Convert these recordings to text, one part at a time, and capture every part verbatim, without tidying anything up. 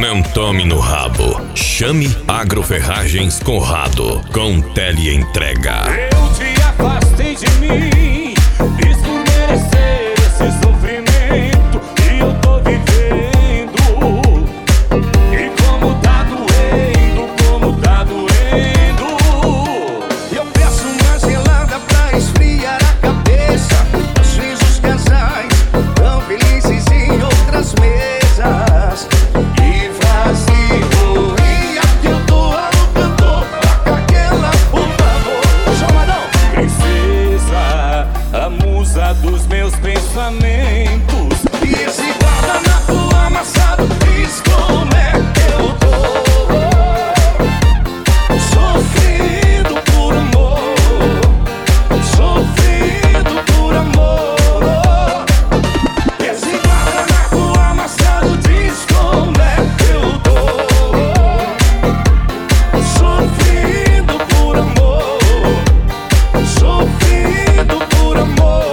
Não tome no rabo. Chame Agroferragens Conrado com teleentrega. Eu te afastei de mim, fiz por merecer esse sofrimento que eu tô vivendo. E como tá doendo, como tá doendo. Eu peço uma gelada pra esfriar a cabeça. Às vezes os casais tão felizes em outras mesas. E vazio, e aqui eu tô no cantor. Toca aquela, por favor. Chamadão! Princesa, a musa dos meus pensamentos. E esse guarda na tua amassado, diz como é que eu tô. Sofrendo por amor, sofrendo por amor. Esse guarda na tua amassado, diz como é que eu tô. Sofrendo por amor, sofrendo por amor.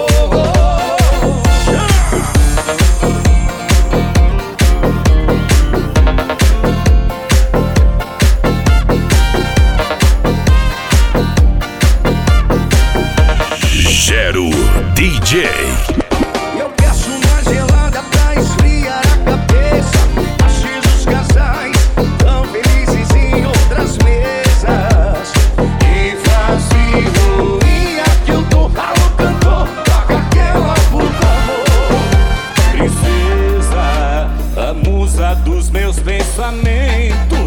Gero D J. Eu peço uma gelada pra esfriar a cabeça. Às vezes os casais tão felizes em outras mesas. E vazio, e aqui eu tô. Alô, cantor, toca aquela, por favor. Princesa, a musa dos meus pensamentos.